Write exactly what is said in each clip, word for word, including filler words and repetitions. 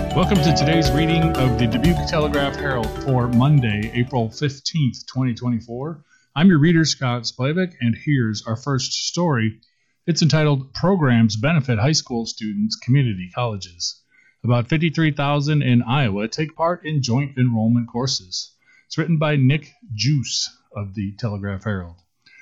Welcome to today's reading of the Dubuque Telegraph-Herald for Monday, April fifteenth, twenty twenty-four. I'm your reader, Scott Splavik, and here's our first story. It's entitled, Programs Benefit High School Students, Community Colleges. About fifty-three thousand in Iowa take part in joint enrollment courses. It's written by Nick Juice of the Telegraph-Herald.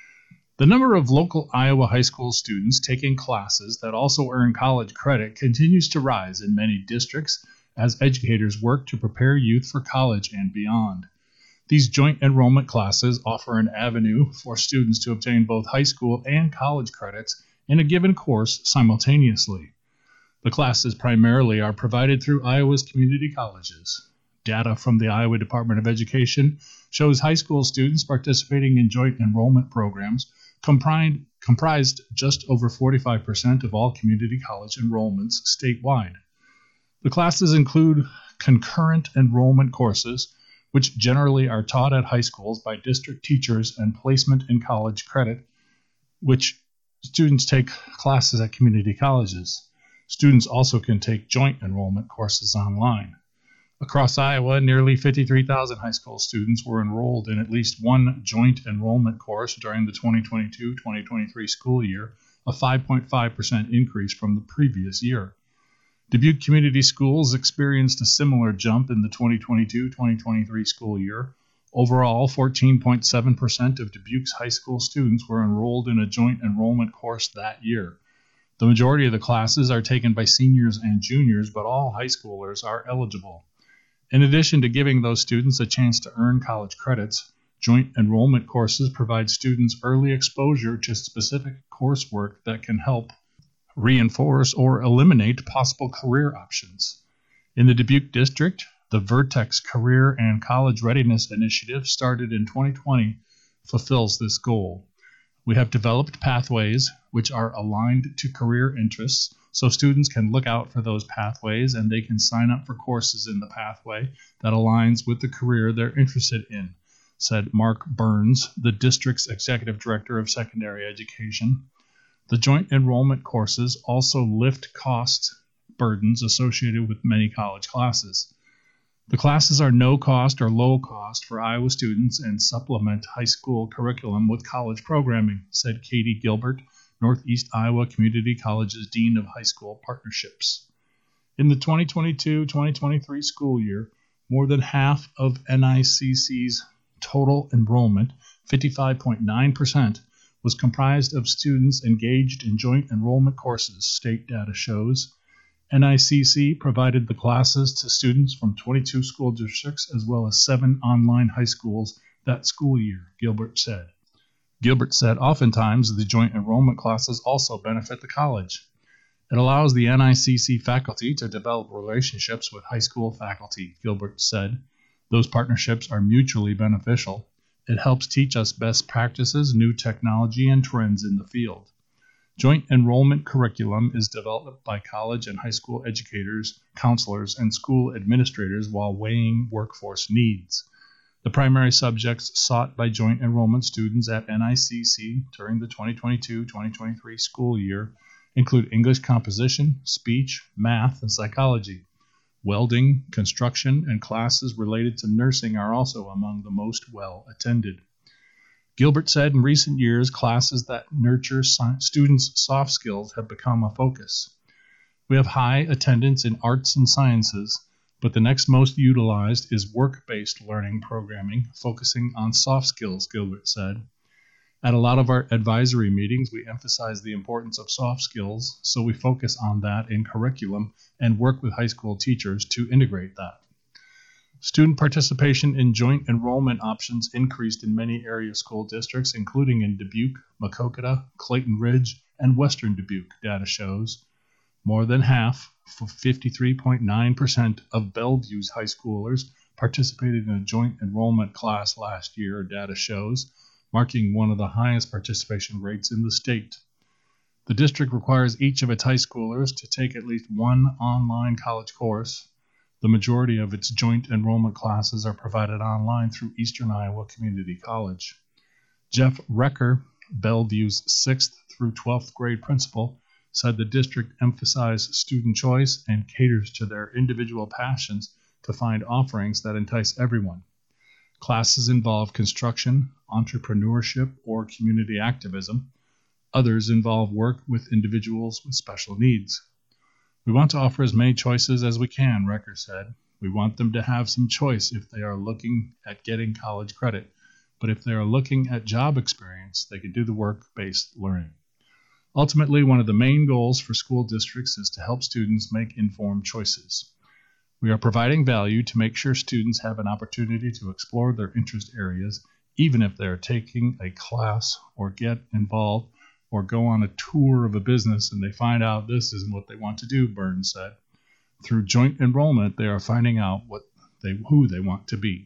The number of local Iowa high school students taking classes that also earn college credit continues to rise in many districts as educators work to prepare youth for college and beyond. These joint enrollment classes offer an avenue for students to obtain both high school and college credits in a given course simultaneously. The classes primarily are provided through Iowa's community colleges. Data from the Iowa Department of Education shows high school students participating in joint enrollment programs comprised, comprised just over forty-five percent of all community college enrollments statewide. The classes include concurrent enrollment courses, which generally are taught at high schools by district teachers, and placement in college credit, which students take classes at community colleges. Students also can take joint enrollment courses online. Across Iowa, nearly fifty-three thousand high school students were enrolled in at least one joint enrollment course during the twenty twenty-two twenty twenty-three school year, a five point five percent increase from the previous year. Dubuque Community Schools experienced a similar jump in the twenty twenty-two twenty twenty-three school year. Overall, fourteen point seven percent of Dubuque's high school students were enrolled in a joint enrollment course that year. The majority of the classes are taken by seniors and juniors, but all high schoolers are eligible. In addition to giving those students a chance to earn college credits, joint enrollment courses provide students early exposure to specific coursework that can help reinforce or eliminate possible career options. In the Dubuque District, the Vertex Career and College Readiness Initiative, started in twenty twenty, fulfills this goal. We have developed pathways which are aligned to career interests, so students can look out for those pathways and they can sign up for courses in the pathway that aligns with the career they're interested in, said Mark Burns, the district's executive director of secondary education. The joint enrollment courses also lift cost burdens associated with many college classes. The classes are no cost or low cost for Iowa students and supplement high school curriculum with college programming, said Katie Gilbert, Northeast Iowa Community College's Dean of High School Partnerships. In the twenty twenty-two twenty twenty-three school year, more than half of N I C C's total enrollment, fifty-five point nine percent, was comprised of students engaged in joint enrollment courses, state data shows. N I C C provided the classes to students from twenty-two school districts as well as seven online high schools that school year, Gilbert said. Gilbert said oftentimes the joint enrollment classes also benefit the college. It allows the N I C C faculty to develop relationships with high school faculty, Gilbert said. Those partnerships are mutually beneficial. It helps teach us best practices, new technology, and trends in the field. Joint enrollment curriculum is developed by college and high school educators, counselors, and school administrators while weighing workforce needs. The primary subjects sought by joint enrollment students at N I C C during the twenty twenty-two twenty twenty-three school year include English composition, speech, math, and psychology. Welding, construction, and classes related to nursing are also among the most well attended. Gilbert said in recent years, classes that nurture students' soft skills have become a focus. We have high attendance in arts and sciences, but the next most utilized is work-based learning programming, focusing on soft skills, Gilbert said. At a lot of our advisory meetings, we emphasize the importance of soft skills, so we focus on that in curriculum and work with high school teachers to integrate that. Student participation in joint enrollment options increased in many area school districts, including in Dubuque, Maquoketa, Clayton Ridge, and Western Dubuque, data shows. More than half, fifty-three point nine percent of Bellevue's high schoolers participated in a joint enrollment class last year, data shows, marking one of the highest participation rates in the state. The district requires each of its high schoolers to take at least one online college course. The majority of its joint enrollment classes are provided online through Eastern Iowa Community College. Jeff Recker, Bellevue's sixth through twelfth grade principal, said the district emphasizes student choice and caters to their individual passions to find offerings that entice everyone. Classes involve construction, entrepreneurship, or community activism. Others involve work with individuals with special needs. We want to offer as many choices as we can, Recker said. We want them to have some choice if they are looking at getting college credit, but if they are looking at job experience, they can do the work-based learning. Ultimately, one of the main goals for school districts is to help students make informed choices. We are providing value to make sure students have an opportunity to explore their interest areas, even if they are taking a class or get involved or go on a tour of a business and they find out this isn't what they want to do, Burns said. Through joint enrollment, they are finding out what they, who they want to be.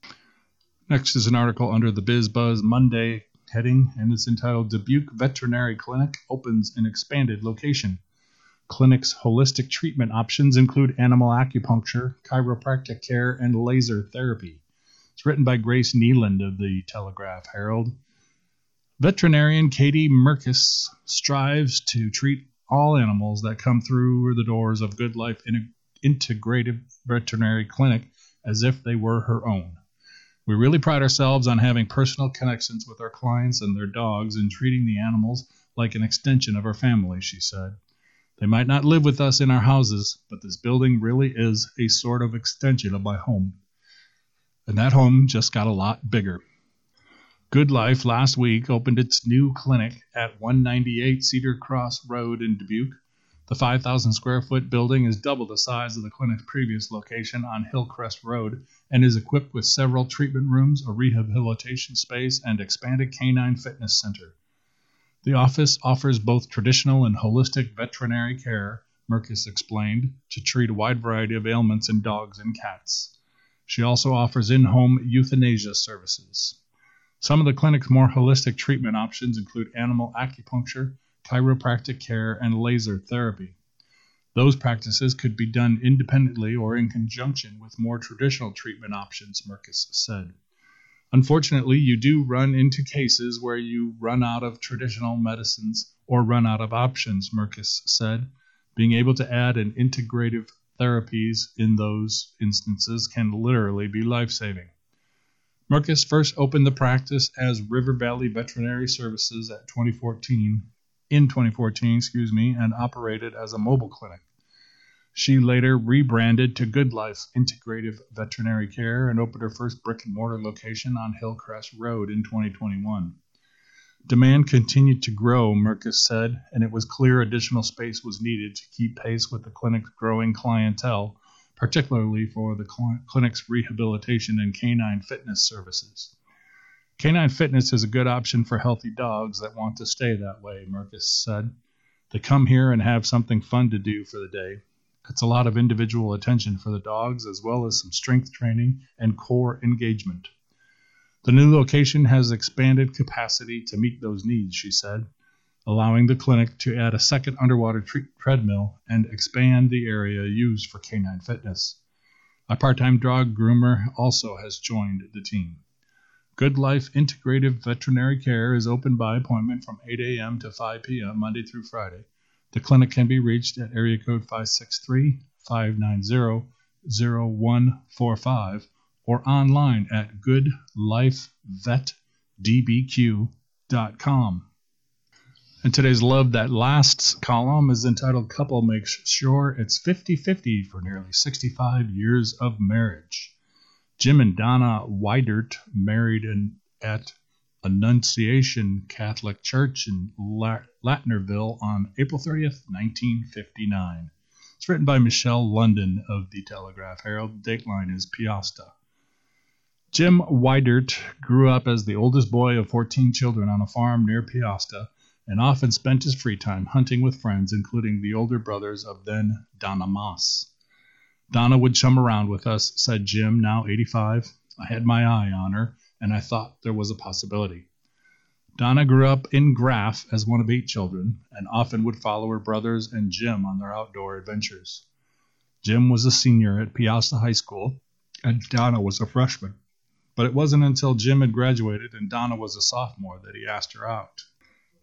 Next is an article under the BizBuzz Monday heading, and it's entitled Dubuque Veterinary Clinic Opens an Expanded Location. Clinic's holistic treatment options include animal acupuncture, chiropractic care, and laser therapy. It's written by Grace Neeland of the Telegraph Herald. Veterinarian Katie Merkis strives to treat all animals that come through the doors of Good Life Integrative Veterinary Clinic as if they were her own. We really pride ourselves on having personal connections with our clients and their dogs and treating the animals like an extension of our family, she said. They might not live with us in our houses, but this building really is a sort of extension of my home. And that home just got a lot bigger. Good Life last week opened its new clinic at one ninety-eight Cedar Cross Road in Dubuque. The five thousand square foot building is double the size of the clinic's previous location on Hillcrest Road and is equipped with several treatment rooms, a rehabilitation space, and expanded canine fitness center. The office offers both traditional and holistic veterinary care, Merkis explained, to treat a wide variety of ailments in dogs and cats. She also offers in-home euthanasia services. Some of the clinic's more holistic treatment options include animal acupuncture, chiropractic care, and laser therapy. Those practices could be done independently or in conjunction with more traditional treatment options, Merkis said. Unfortunately, you do run into cases where you run out of traditional medicines or run out of options, Merkis said. Being able to add an integrative therapies in those instances can literally be life-saving. Merkis first opened the practice as River Valley Veterinary Services at twenty fourteen, in twenty fourteen, excuse me, and operated as a mobile clinic. She later rebranded to Good Life Integrative Veterinary Care and opened her first brick-and-mortar location on Hillcrest Road in twenty twenty-one. Demand continued to grow, Merkis said, and it was clear additional space was needed to keep pace with the clinic's growing clientele, particularly for the cl- clinic's rehabilitation and canine fitness services. Canine fitness is a good option for healthy dogs that want to stay that way, Merkis said. They come here and have something fun to do for the day. It's a lot of individual attention for the dogs, as well as some strength training and core engagement. The new location has expanded capacity to meet those needs, she said, allowing the clinic to add a second underwater tre- treadmill and expand the area used for canine fitness. A part-time dog groomer also has joined the team. Good Life Integrative Veterinary Care is open by appointment from eight a.m. to five p.m. Monday through Friday. The clinic can be reached at area code five six three, five nine zero, zero one four five or online at good life vet d b q dot com. And today's Love That Lasts column is entitled Couple Makes Sure It's fifty-fifty for nearly sixty-five years of marriage. Jim and Donna Weidert married in, at Annunciation Catholic Church in Latnerville on April thirtieth, nineteen fifty-nine. It's written by Michelle London of the Telegraph Herald. The dateline is Piasta. Jim Weidert grew up as the oldest boy of fourteen children on a farm near Piasta and often spent his free time hunting with friends, including the older brothers of then Donna Moss. Donna would chum around with us, said Jim, now eighty-five. I had my eye on her, and I thought there was a possibility. Donna grew up in Graff as one of eight children, and often would follow her brothers and Jim on their outdoor adventures. Jim was a senior at Piasta High School, and Donna was a freshman. But it wasn't until Jim had graduated and Donna was a sophomore that he asked her out.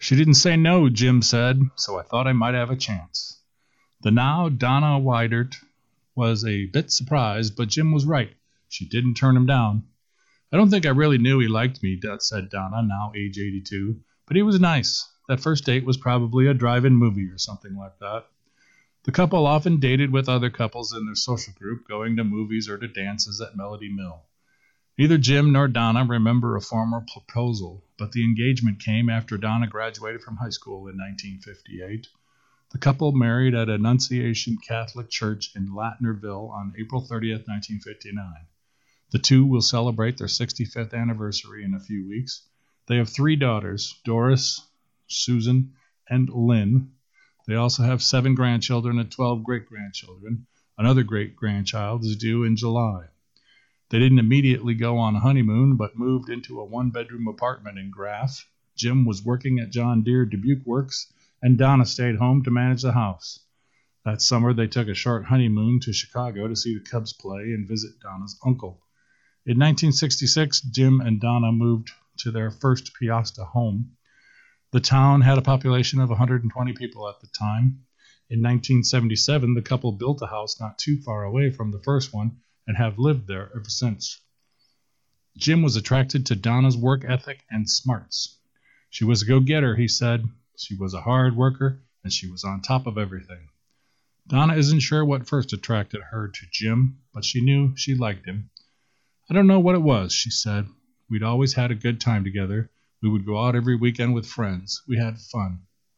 She didn't say no, Jim said, so I thought I might have a chance. The now Donna Weidert was a bit surprised, but Jim was right. She didn't turn him down. I don't think I really knew he liked me, said Donna, now age eighty-two, but he was nice. That first date was probably a drive-in movie or something like that. The couple often dated with other couples in their social group, going to movies or to dances at Melody Mill. Neither Jim nor Donna remember a formal proposal, but the engagement came after Donna graduated from high school in nineteen fifty-eight. The couple married at Annunciation Catholic Church in Latnerville on April thirtieth, nineteen fifty-nine. The two will celebrate their sixty-fifth anniversary in a few weeks. They have three daughters, Doris, Susan, and Lynn. They also have seven grandchildren and twelve great-grandchildren. Another great-grandchild is due in July. They didn't immediately go on a honeymoon, but moved into a one-bedroom apartment in Graff. Jim was working at John Deere Dubuque Works, and Donna stayed home to manage the house. That summer, they took a short honeymoon to Chicago to see the Cubs play and visit Donna's uncle. In nineteen sixty-six, Jim and Donna moved to their first Piasta home. The town had a population of one hundred twenty people at the time. In nineteen seventy-seven, the couple built a house not too far away from the first one and have lived there ever since. Jim was attracted to Donna's work ethic and smarts. She was a go-getter, he said. She was a hard worker, and she was on top of everything. Donna isn't sure what first attracted her to Jim, but she knew she liked him. I don't know what it was, she said. We'd always had a good time together. We would go out every weekend with friends. We had fun.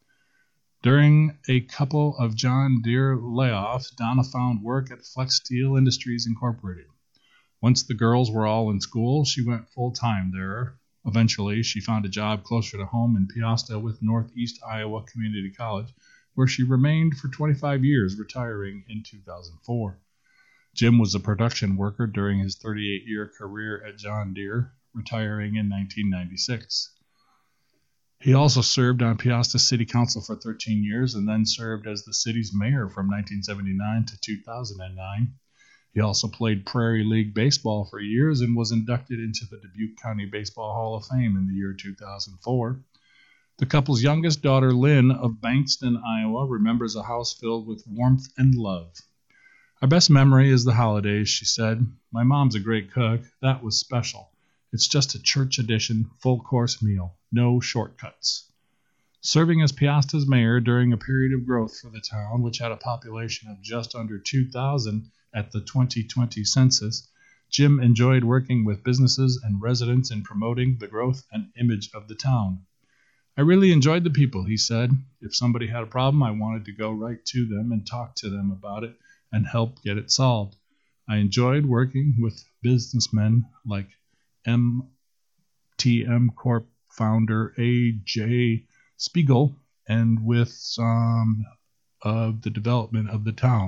During a couple of John Deere layoffs, Donna found work at Flex Steel Industries Incorporated. Once the girls were all in school, she went full-time there. Eventually, she found a job closer to home in Piasta with Northeast Iowa Community College, where she remained for twenty-five years, retiring in two thousand four. Jim was a production worker during his thirty-eight-year career at John Deere, retiring in nineteen ninety-six. He also served on Piasta City Council for thirteen years and then served as the city's mayor from nineteen seventy-nine to two thousand nine. He also played Prairie League baseball for years and was inducted into the Dubuque County Baseball Hall of Fame in the year two thousand four. The couple's youngest daughter, Lynn, of Bankston, Iowa, remembers a house filled with warmth and love. Our best memory is the holidays, she said. My mom's a great cook. That was special. It's just a church edition, full-course meal. No shortcuts. Serving as Piasta's mayor during a period of growth for the town, which had a population of just under two thousand at the twenty twenty census, Jim enjoyed working with businesses and residents in promoting the growth and image of the town. I really enjoyed the people, he said. If somebody had a problem, I wanted to go right to them and talk to them about it and help get it solved. I enjoyed working with businessmen like M T M Corp founder A J Spiegel and with some of the development of the town.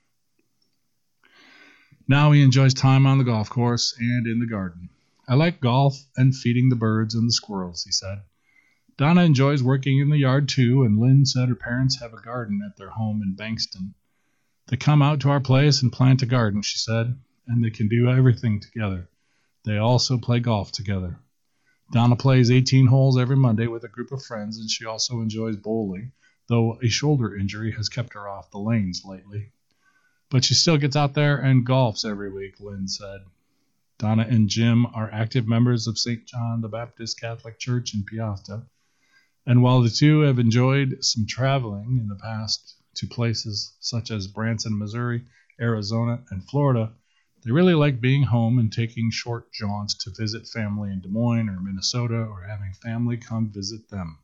Now he enjoys time on the golf course and in the garden. I like golf and feeding the birds and the squirrels, he said. Donna enjoys working in the yard too, and Lynn said her parents have a garden at their home in Bankston. They come out to our place and plant a garden, she said, and they can do everything together. They also play golf together. Donna plays eighteen holes every Monday with a group of friends, and she also enjoys bowling, though a shoulder injury has kept her off the lanes lately. But she still gets out there and golfs every week, Lynn said. Donna and Jim are active members of Saint John the Baptist Catholic Church in Piasta, and while the two have enjoyed some traveling in the past to places such as Branson, Missouri, Arizona, and Florida, they really like being home and taking short jaunts to visit family in Des Moines or Minnesota or having family come visit them.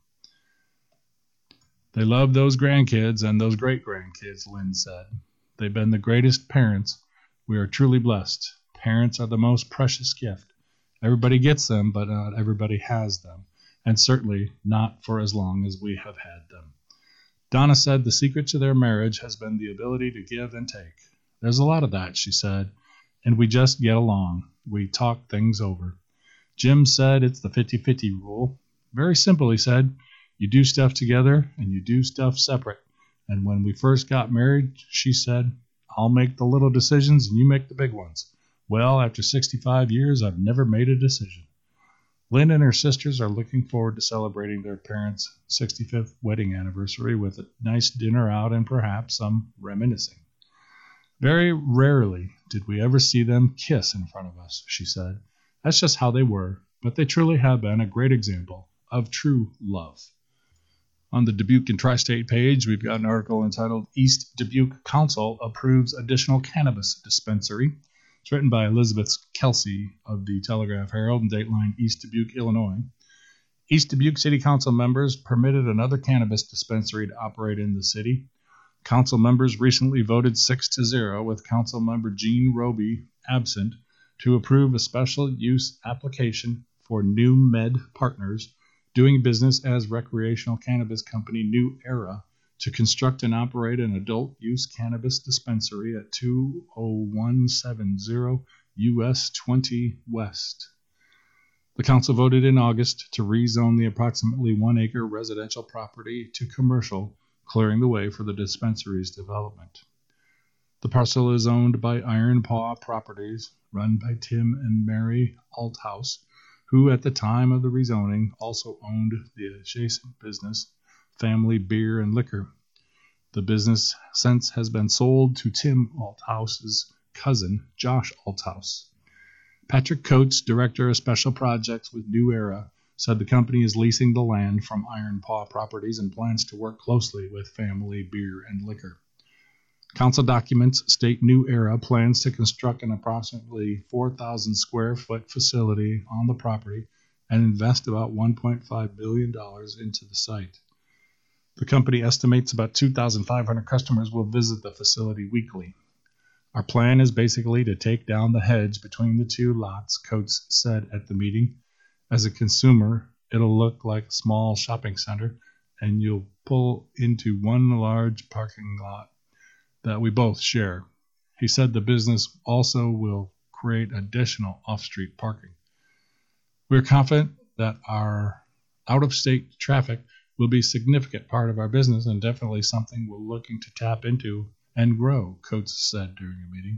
They love those grandkids and those great-grandkids, Lynn said. They've been the greatest parents. We are truly blessed. Parents are the most precious gift. Everybody gets them, but not everybody has them, and certainly not for as long as we have had them. Donna said the secret to their marriage has been the ability to give and take. There's a lot of that, she said, and we just get along. We talk things over. Jim said it's the fifty-fifty rule. Very simple, he said. You do stuff together, and you do stuff separate. And when we first got married, she said, I'll make the little decisions and you make the big ones. Well, after sixty-five years, I've never made a decision. Lynn and her sisters are looking forward to celebrating their parents' sixty-fifth wedding anniversary with a nice dinner out and perhaps some reminiscing. Very rarely did we ever see them kiss in front of us, she said. That's just how they were, but they truly have been a great example of true love. On the Dubuque and Tri-State page, we've got an article entitled East Dubuque Council Approves Additional Cannabis Dispensary. It's written by Elizabeth Kelsey of the Telegraph-Herald and Dateline East Dubuque, Illinois. East Dubuque City Council members permitted another cannabis dispensary to operate in the city. Council members recently voted six to zero, with Council member Gene Roby absent, to approve a special use application for New Med Partners, doing business as recreational cannabis company New Era, to construct and operate an adult-use cannabis dispensary at two oh one seven zero U S twenty West. The council voted in August to rezone the approximately one-acre residential property to commercial, clearing the way for the dispensary's development. The parcel is owned by Iron Paw Properties, run by Tim and Mary Althouse, who at the time of the rezoning also owned the adjacent business, Family Beer and Liquor. The business since has been sold to Tim Althouse's cousin, Josh Althouse. Patrick Coates, director of special projects with New Era, said the company is leasing the land from Iron Paw Properties and plans to work closely with Family Beer and Liquor. Council documents state New Era plans to construct an approximately four thousand square foot facility on the property and invest about one point five billion dollars into the site. The company estimates about two thousand five hundred customers will visit the facility weekly. Our plan is basically to take down the hedge between the two lots, Coates said at the meeting. As a consumer, it'll look like a small shopping center, and you'll pull into one large parking lot that we both share. He said the business also will create additional off-street parking. We're confident that our out-of-state traffic will be a significant part of our business and definitely something we're looking to tap into and grow, Coates said during a meeting.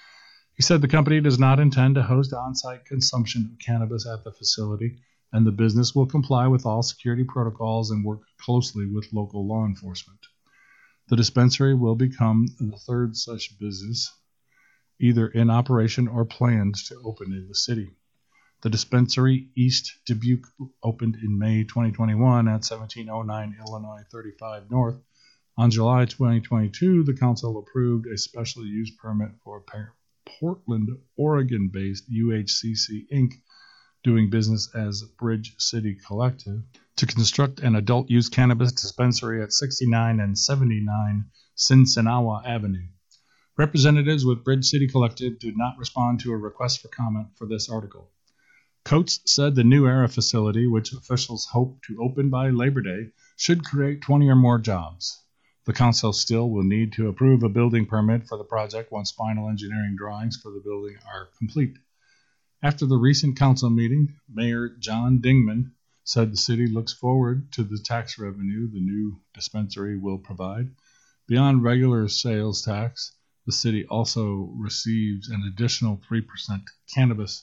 He said the company does not intend to host on-site consumption of cannabis at the facility, and the business will comply with all security protocols and work closely with local law enforcement. The dispensary will become the third such business, either in operation or planned to open in the city. The dispensary, East Dubuque, opened in May twenty twenty-one at seventeen oh nine Illinois thirty-five North. On July twenty twenty-two, the council approved a special use permit for Portland, Oregon-based U H C C Incorporated, doing business as Bridge City Collective, to construct an adult-use cannabis dispensary at sixty-nine and seventy-nine Sinsinawa Avenue. Representatives with Bridge City Collective did not respond to a request for comment for this article. Coates said the New Era facility, which officials hope to open by Labor Day, should create twenty or more jobs. The council still will need to approve a building permit for the project once final engineering drawings for the building are complete. After the recent council meeting, Mayor John Dingman said the city looks forward to the tax revenue the new dispensary will provide. Beyond regular sales tax, the city also receives an additional three percent cannabis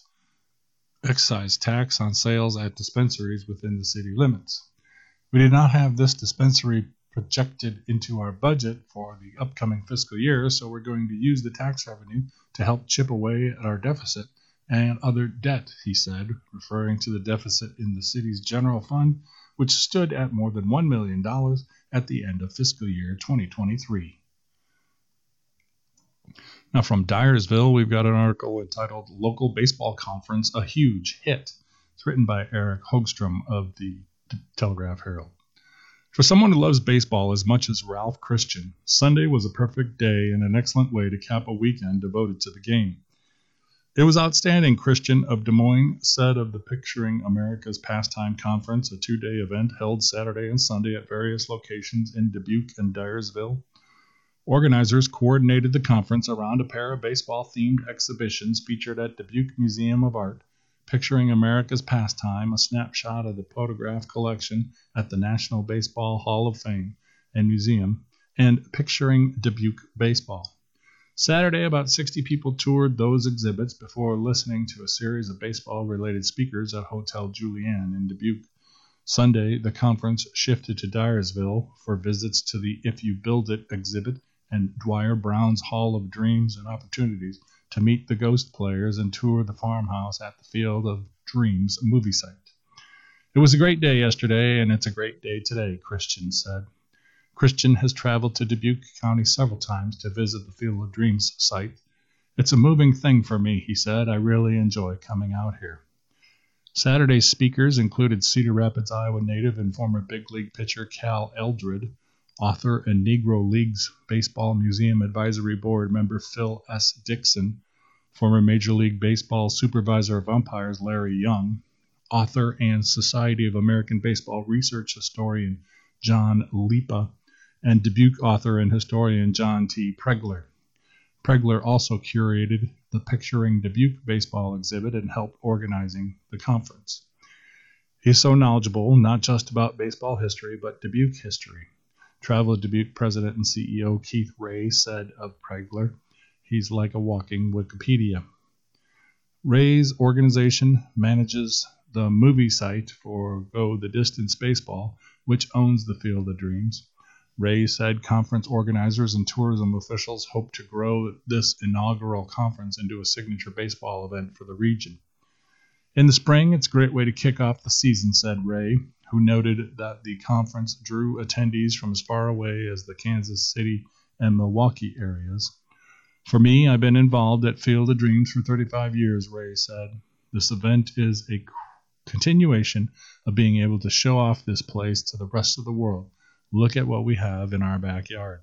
excise tax on sales at dispensaries within the city limits. We did not have this dispensary projected into our budget for the upcoming fiscal year, so we're going to use the tax revenue to help chip away at our deficit and other debt, he said, referring to the deficit in the city's general fund, which stood at more than one million dollars at the end of fiscal year twenty twenty-three. Now from Dyersville, we've got an article entitled Local Baseball Conference, a Huge Hit. It's written by Eric Hogstrom of the Telegraph-Herald. For someone who loves baseball as much as Ralph Christian, Sunday was a perfect day and an excellent way to cap a weekend devoted to the game. It was outstanding, Christian of Des Moines said of the Picturing America's Pastime Conference, a two-day event held Saturday and Sunday at various locations in Dubuque and Dyersville. Organizers coordinated the conference around a pair of baseball-themed exhibitions featured at Dubuque Museum of Art, Picturing America's Pastime, a snapshot of the photograph collection at the National Baseball Hall of Fame and Museum, and Picturing Dubuque Baseball. Saturday, about sixty people toured those exhibits before listening to a series of baseball-related speakers at Hotel Julienne in Dubuque. Sunday, the conference shifted to Dyersville for visits to the If You Build It exhibit and Dwyer Brown's Hall of Dreams and opportunities to meet the Ghost players and tour the farmhouse at the Field of Dreams movie site. It was a great day yesterday, and it's a great day today, Christian said. Christian has traveled to Dubuque County several times to visit the Field of Dreams site. It's a moving thing for me, he said. I really enjoy coming out here. Saturday's speakers included Cedar Rapids, Iowa native and former big league pitcher Cal Eldred, author and Negro Leagues Baseball Museum Advisory Board member Phil S. Dixon, former Major League Baseball Supervisor of Umpires Larry Young, author and Society of American Baseball Research historian John Lipa, and Dubuque author and historian John T. Pregler. Pregler also curated the Picturing Dubuque baseball exhibit and helped organizing the conference. He's so knowledgeable, not just about baseball history, but Dubuque history. Travel Dubuque President and C E O Keith Ray said of Pregler, he's like a walking Wikipedia. Ray's organization manages the movie site for Go the Distance Baseball, which owns the Field of Dreams. Ray said conference organizers and tourism officials hope to grow this inaugural conference into a signature baseball event for the region. In the spring, it's a great way to kick off the season, said Ray, who noted that the conference drew attendees from as far away as the Kansas City and Milwaukee areas. For me, I've been involved at Field of Dreams for thirty-five years, Ray said. This event is a continuation of being able to show off this place to the rest of the world. Look at what we have in our backyard.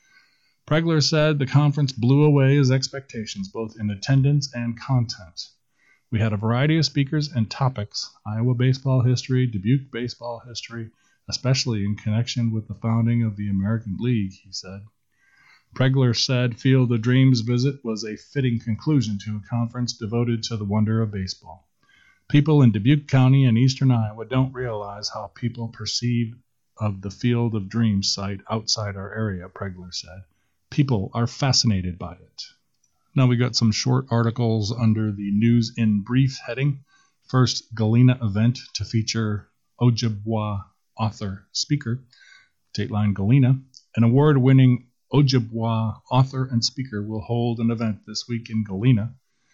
Pregler said the conference blew away his expectations, both in attendance and content. We had a variety of speakers and topics, Iowa baseball history, Dubuque baseball history, especially in connection with the founding of the American League, he said. Pregler said Field of Dreams visit was a fitting conclusion to a conference devoted to the wonder of baseball. People in Dubuque County and eastern Iowa don't realize how people perceive of the Field of Dreams site outside our area, Pregler said. People are fascinated by it. Now we got some short articles under the News in Brief heading. First, Galena event to feature Ojibwa author speaker. Dateline Galena. An award-winning Ojibwa author and speaker will hold an event this week in Galena.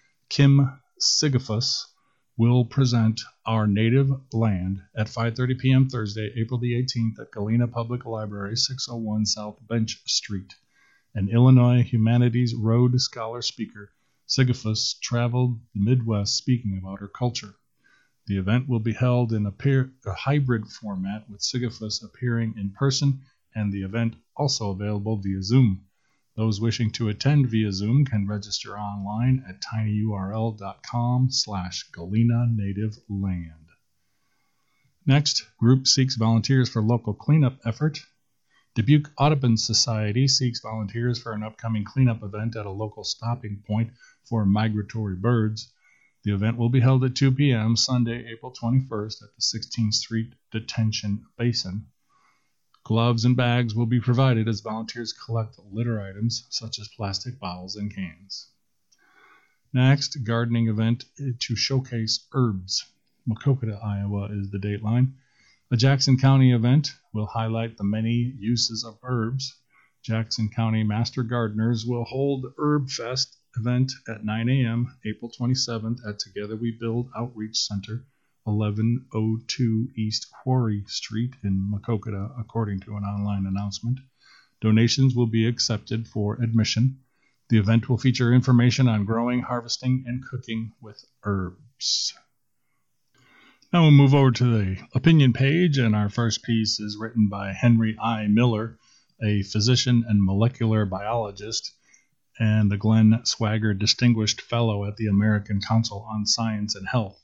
Kim Sigafus will present Our Native Land at five thirty p.m. Thursday, April the eighteenth at Galena Public Library, six oh one South Bench Street. An Illinois Humanities Rhodes Scholar speaker, Sigafus traveled the Midwest speaking about her culture. The event will be held in a, peer, a hybrid format with Sigafus appearing in person and the event also available via Zoom. Those wishing to attend via Zoom can register online at tinyurl.com slash Galena Native Land. Next, group seeks volunteers for local cleanup effort. Dubuque Audubon Society seeks volunteers for an upcoming cleanup event at a local stopping point for migratory birds. The event will be held at two p.m. Sunday, April twenty-first at the sixteenth Street Detention Basin. Gloves and bags will be provided as volunteers collect litter items such as plastic bottles and cans. Next, gardening event to showcase herbs. Maquoketa, Iowa is the dateline. A Jackson County event will highlight the many uses of herbs. Jackson County Master Gardeners will hold the Herb Fest event at nine a.m. April twenty-seventh at Together We Build Outreach Center, eleven oh two East Quarry Street in Maquoketa, according to an online announcement. Donations will be accepted for admission. The event will feature information on growing, harvesting, and cooking with herbs. Now we'll move over to the opinion page, and our first piece is written by Henry I. Miller, a physician and molecular biologist, and the Glenn Swagger Distinguished Fellow at the American Council on Science and Health.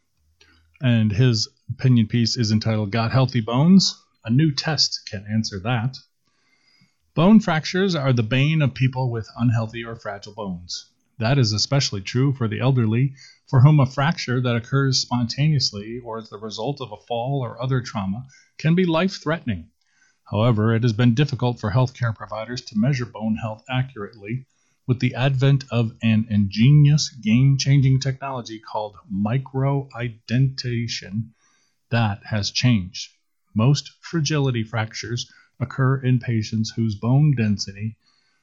And his opinion piece is entitled, Got Healthy Bones? A New Test Can Answer That. Bone fractures are the bane of people with unhealthy or fragile bones. That is especially true for the elderly, for whom a fracture that occurs spontaneously or as the result of a fall or other trauma can be life-threatening. However, it has been difficult for healthcare providers to measure bone health accurately, with the advent of an ingenious, game-changing technology called microindentation, that has changed. Most fragility fractures occur in patients whose bone density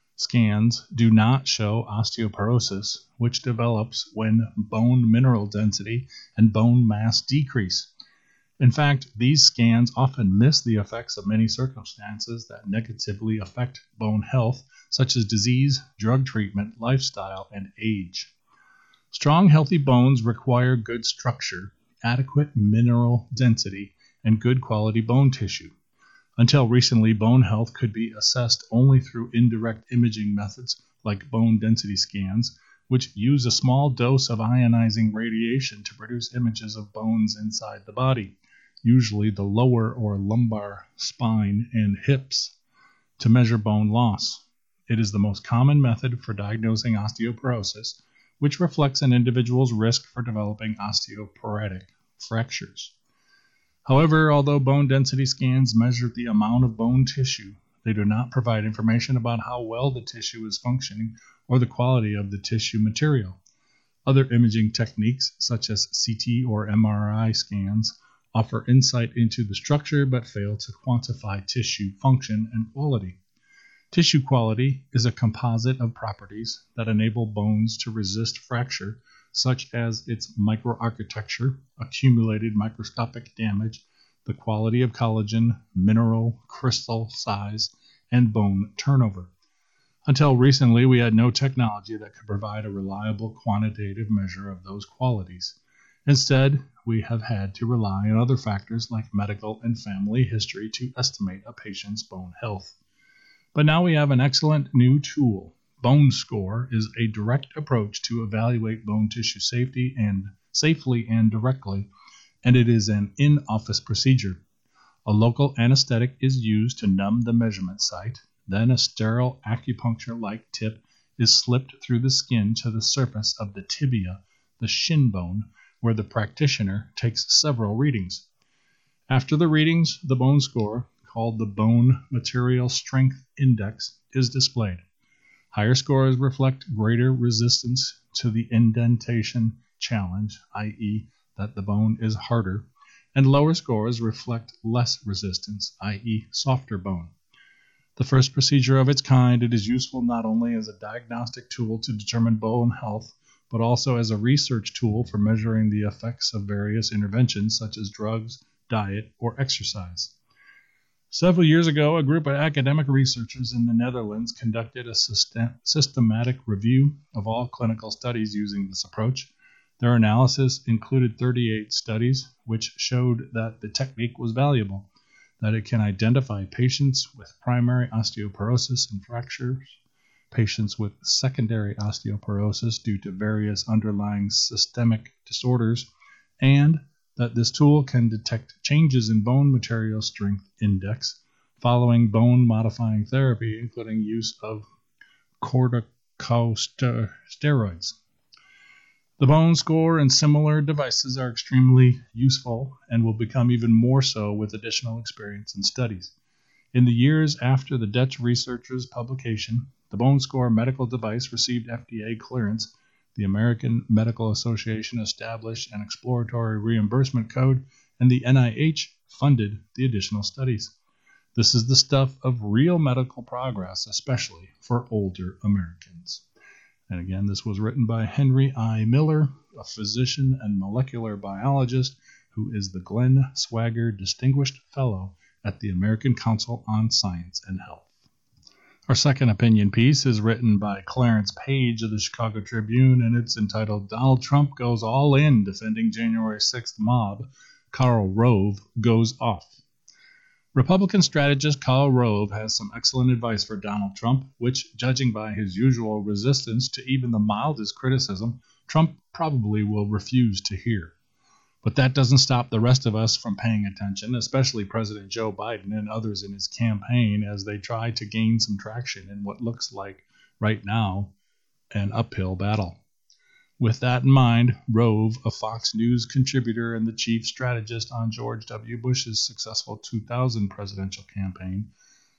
scans do not show osteoporosis, which develops when bone mineral density and bone mass decrease. In fact, these scans often miss the effects of many circumstances that negatively affect bone health, such as disease, drug treatment, lifestyle, and age. Strong, healthy bones require good structure, adequate mineral density, and good quality bone tissue. Until recently, bone health could be assessed only through indirect imaging methods like bone density scans, which use a small dose of ionizing radiation to produce images of bones inside the body, usually the lower or lumbar spine and hips, to measure bone loss. It is the most common method for diagnosing osteoporosis, which reflects an individual's risk for developing osteoporotic fractures. However, although bone density scans measure the amount of bone tissue, they do not provide information about how well the tissue is functioning or the quality of the tissue material. Other imaging techniques, such as C T or M R I scans, offer insight into the structure but fail to quantify tissue function and quality. Tissue quality is a composite of properties that enable bones to resist fracture, such as its microarchitecture, accumulated microscopic damage, the quality of collagen, mineral, crystal size, and bone turnover. Until recently, we had no technology that could provide a reliable quantitative measure of those qualities. Instead, we have had to rely on other factors like medical and family history to estimate a patient's bone health. But now we have an excellent new tool. Bone Score is a direct approach to evaluate bone tissue safety and safely and directly, and it is an in-office procedure. A local anesthetic is used to numb the measurement site. Then a sterile acupuncture-like tip is slipped through the skin to the surface of the tibia, the shin bone, where the practitioner takes several readings. After the readings, the bone score, called the Bone Material Strength Index, is displayed. Higher scores reflect greater resistance to the indentation challenge, that is, that the bone is harder, and lower scores reflect less resistance, that is, softer bone. The first procedure of its kind, it is useful not only as a diagnostic tool to determine bone health, but also as a research tool for measuring the effects of various interventions such as drugs, diet, or exercise. Several years ago, a group of academic researchers in the Netherlands conducted a system- systematic review of all clinical studies using this approach. Their analysis included thirty-eight studies, which showed that the technique was valuable, that it can identify patients with primary osteoporosis and fractures, patients with secondary osteoporosis due to various underlying systemic disorders, and that this tool can detect changes in bone material strength index following bone-modifying therapy, including use of corticosteroids. The bone score and similar devices are extremely useful and will become even more so with additional experience and studies. In the years after the Dutch researchers' publication, the Bone Score medical device received F D A clearance. The American Medical Association established an exploratory reimbursement code, and the N I H funded the additional studies. This is the stuff of real medical progress, especially for older Americans. And again, this was written by Henry I. Miller, a physician and molecular biologist who is the Glenn Swagger Distinguished Fellow at the American Council on Science and Health. Our second opinion piece is written by Clarence Page of the Chicago Tribune, and it's entitled Donald Trump Goes All In Defending January sixth Mob. Karl Rove Goes Off. Republican strategist Karl Rove has some excellent advice for Donald Trump, which, judging by his usual resistance to even the mildest criticism, Trump probably will refuse to hear. But that doesn't stop the rest of us from paying attention, especially President Joe Biden and others in his campaign as they try to gain some traction in what looks like, right now, an uphill battle. With that in mind, Rove, a Fox News contributor and the chief strategist on George W. Bush's successful two thousand presidential campaign,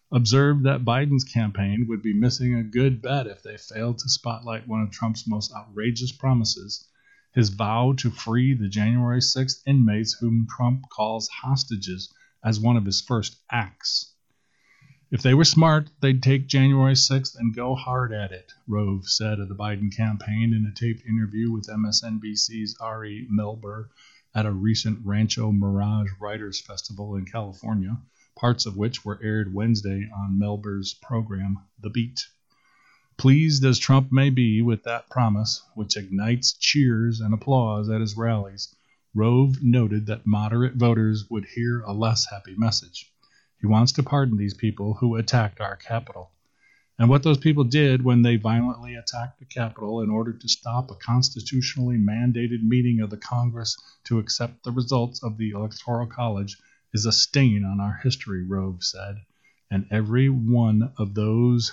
observed that Biden's campaign would be missing a good bet if they failed to spotlight one of Trump's most outrageous promises, his vow to free the January sixth inmates whom Trump calls hostages as one of his first acts. If they were smart, they'd take January sixth and go hard at it, Rove said of the Biden campaign in a taped interview with M S N B C's Ari Melber at a recent Rancho Mirage Writers Festival in California, parts of which were aired Wednesday on Melber's program, The Beat. Pleased as Trump may be with that promise, which ignites cheers and applause at his rallies, Rove noted that moderate voters would hear a less happy message. He wants to pardon these people who attacked our Capitol. And what those people did when they violently attacked the Capitol in order to stop a constitutionally mandated meeting of the Congress to accept the results of the Electoral College is a stain on our history, Rove said. And every one of those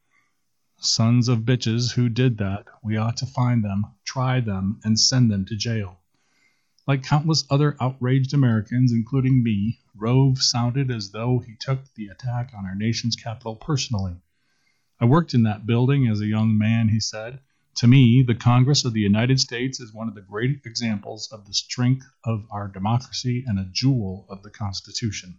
sons of bitches who did that, we ought to find them, try them, and send them to jail. Like countless other outraged Americans, including me, Rove sounded as though he took the attack on our nation's capital personally. I worked in that building as a young man, he said. To me, the Congress of the United States is one of the great examples of the strength of our democracy and a jewel of the Constitution.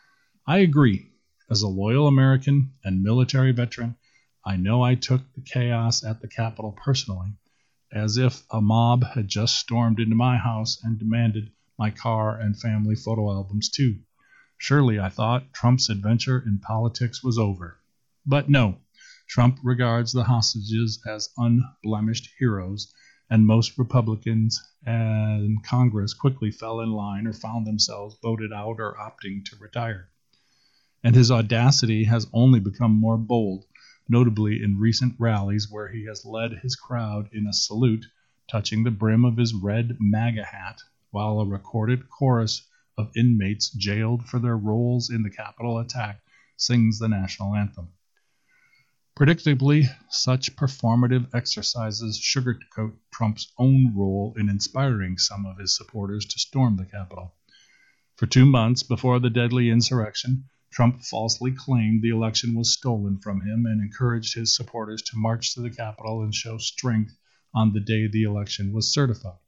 I agree. As a loyal American and military veteran, I know I took the chaos at the Capitol personally, as if a mob had just stormed into my house and demanded my car and family photo albums too. Surely, I thought, Trump's adventure in politics was over. But no, Trump regards the hostages as unblemished heroes, and most Republicans and Congress quickly fell in line or found themselves voted out or opting to retire. And his audacity has only become more bold, notably in recent rallies where he has led his crowd in a salute, touching the brim of his red MAGA hat, while a recorded chorus of inmates jailed for their roles in the Capitol attack sings the national anthem. Predictably, such performative exercises sugarcoat Trump's own role in inspiring some of his supporters to storm the Capitol. For two months before the deadly insurrection, Trump falsely claimed the election was stolen from him and encouraged his supporters to march to the Capitol and show strength on the day the election was certified.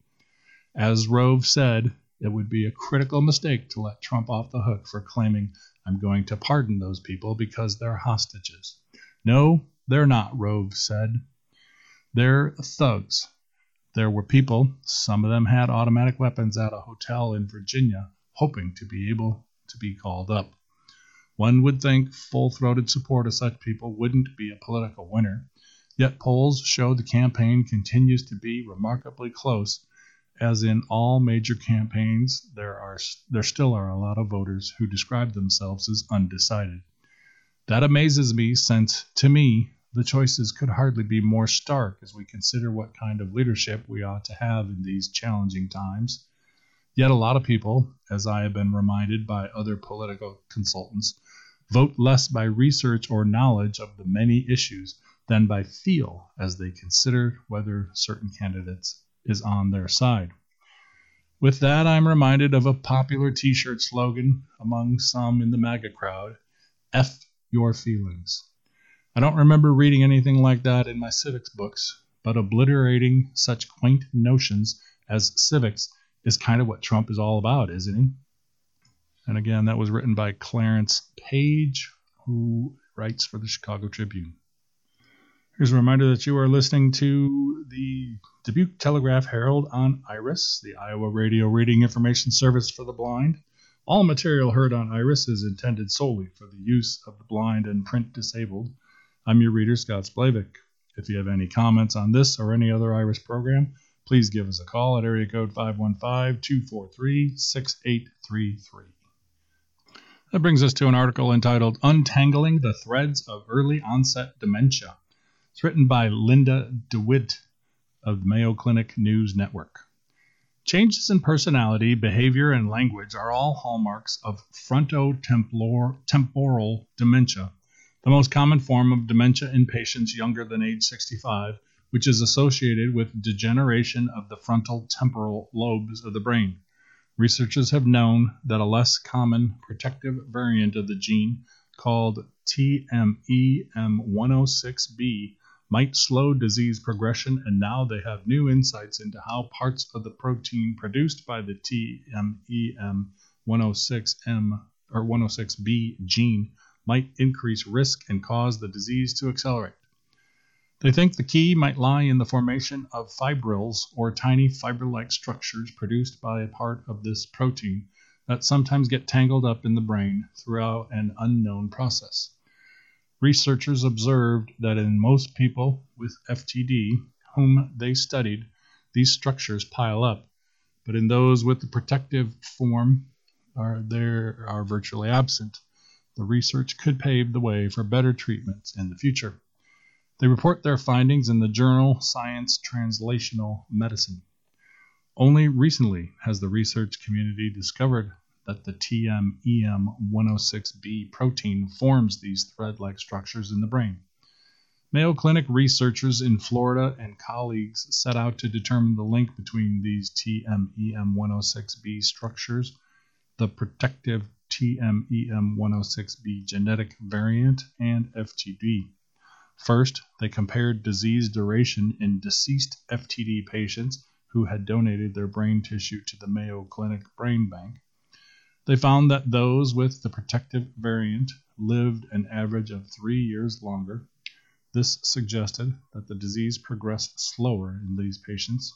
As Rove said, it would be a critical mistake to let Trump off the hook for claiming, "I'm going to pardon those people because they're hostages." No, they're not, Rove said. They're thugs. There were people, some of them had automatic weapons at a hotel in Virginia, hoping to be able to be called up. One would think full-throated support of such people wouldn't be a political winner, yet polls show the campaign continues to be remarkably close. As in all major campaigns, there are there still are a lot of voters who describe themselves as undecided. That amazes me since, to me, the choices could hardly be more stark as we consider what kind of leadership we ought to have in these challenging times. Yet a lot of people, as I have been reminded by other political consultants, vote less by research or knowledge of the many issues than by feel as they consider whether certain candidates is on their side. With that, I'm reminded of a popular t-shirt slogan among some in the MAGA crowd, F your feelings. I don't remember reading anything like that in my civics books, but obliterating such quaint notions as civics is kind of what Trump is all about, isn't he? And again, that was written by Clarence Page, who writes for the Chicago Tribune. Here's a reminder that you are listening to the Dubuque Telegraph Herald on IRIS, the Iowa Radio Reading Information Service for the Blind. All material heard on IRIS is intended solely for the use of the blind and print disabled. I'm your reader, Scott Splavik. If you have any comments on this or any other IRIS program, please give us a call at area code five one five, two four three, six eight three three. That brings us to an article entitled Untangling the Threads of Early Onset Dementia. It's written by Linda DeWitt of the Mayo Clinic News Network. Changes in personality, behavior, and language are all hallmarks of frontotemporal dementia, the most common form of dementia in patients younger than age sixty-five, which is associated with degeneration of the frontal temporal lobes of the brain. Researchers have known that a less common protective variant of the gene called T M E M one oh six B might slow disease progression, and now they have new insights into how parts of the protein produced by the T M E M one oh six M or one oh six B gene might increase risk and cause the disease to accelerate. They think the key might lie in the formation of fibrils, or tiny fiber-like structures produced by a part of this protein that sometimes get tangled up in the brain throughout an unknown process. Researchers observed that in most people with F T D whom they studied, these structures pile up, but in those with the protective form are, they are virtually absent. The research could pave the way for better treatments in the future. They report their findings in the journal Science Translational Medicine. Only recently has the research community discovered that the T M E M one oh six B protein forms these thread-like structures in the brain. Mayo Clinic researchers in Florida and colleagues set out to determine the link between these T M E M one oh six B structures, the protective T M E M one oh six B genetic variant, and F T D. First, they compared disease duration in deceased F T D patients who had donated their brain tissue to the Mayo Clinic Brain Bank. They found that those with the protective variant lived an average of three years longer. This suggested that the disease progressed slower in these patients.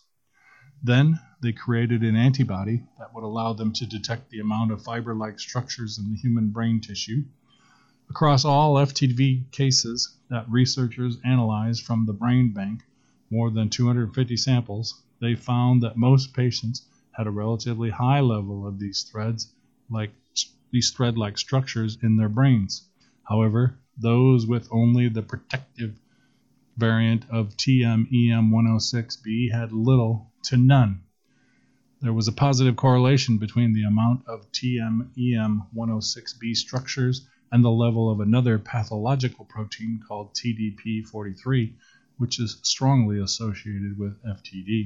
Then, they created an antibody that would allow them to detect the amount of fiber-like structures in the human brain tissue. Across all F T D cases that researchers analyzed from the brain bank, more than two hundred fifty samples, they found that most patients had a relatively high level of these threads, like these thread-like structures in their brains. However, those with only the protective variant of T M E M one oh six B had little to none. There was a positive correlation between the amount of T M E M one oh six B structures and the level of another pathological protein called T D P forty-three, which is strongly associated with F T D.